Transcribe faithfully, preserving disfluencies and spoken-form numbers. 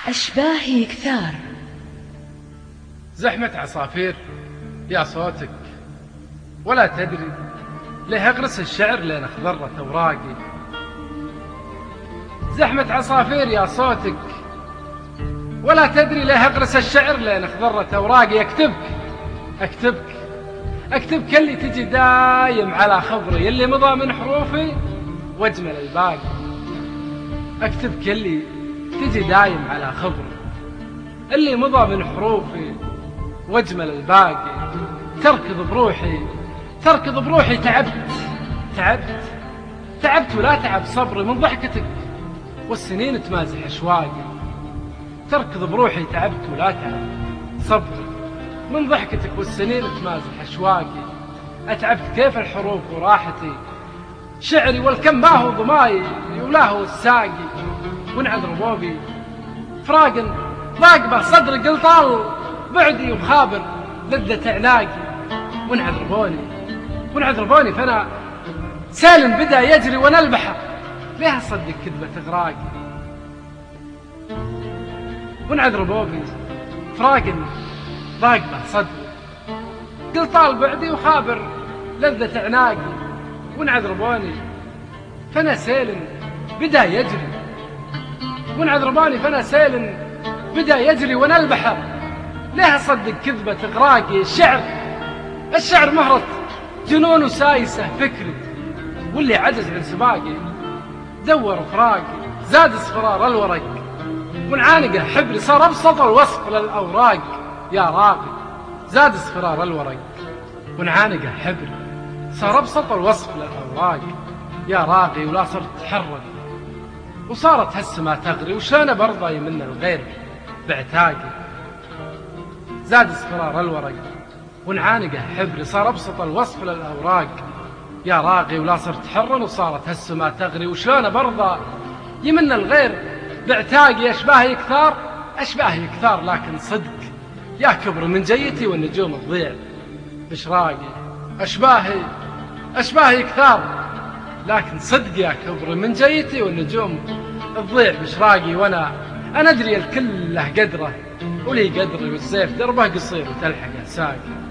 أشباهي كثار. زحمة عصافير يا صوتك، ولا تدري ليه أغرس الشعر لين اخضرت أوراقي. زحمة عصافير يا صوتك، ولا تدري ليه أغرس الشعر لين اخضرت أوراقي. أكتبك أكتبك أكتبك اللي تجي دايم على خبري، اللي مضى من حروفي واجمل الباقي. أكتبك اللي تجي دايم على خبري، اللي مضى من حروفي واجمل الباقي. تركض بروحي تركض بروحي تعبت تعبت تعبت ولا تعب صبري من ضحكتك والسنين تمازح أشواقي. تركض بروحي تعبت ولا تعب صبري من ضحكتك والسنين تمازح أشواقي. أتعبت كيف الحروف وراحتي، شعري والكم ما هو ضماي ولا هو الساقي. ونعذر بوبي فراق ضاق به صدري، قلطال بعدي وخابر لذة عناقي. ونعذر بوني ونعذر بوني فأنا سالم بدأ يجري وانا البحر، ليه أصدق كذبة إغراقي. ونعذر بوبي فراق ضاق به صدري، قلطال بعدي وخابر لذة عناقي. ونعذر بوني فأنا سالم بدأ يجري ونعذر بوني فأنا سالم بدأ يجري وانا البحر، ليه أصدق كذبة إغراقي. الشعر الشعر مهرة جنون وسايسة فكري، واللي عجز عن سباقي دور فراقي. زاد اصفرار الورق وانعانقه حبري، صار أبسط الوصف للأوراق يا راقي. زاد اصفرار الورق وانعانقه حبري، صار أبسط الوصف للأوراق يا راقي. ولا صرت تحرك وصارت هالسما تغري، وشلون برضى من الغير بعتاقي. زاد اصفرار الورق وانعانقه حبري، صار أبسط الوصف للأوراق يا راقي. ولا صرت حرا وصارت هالسما تغري، وشلون برضى يمن الغير بعتاقي. أشباهي كثار أشباهي كثار لكن صدق يا كبر من جيتي والنجوم تضيع بشراقي. أشباهي أشباهي كثار لكن صدق يا كبر من جيتي والنجوم تضيع بشراقي. وأنا أنا أدري الكل له قدره ولي قدري، والسيف دربه قصير وتلحقه ساقي.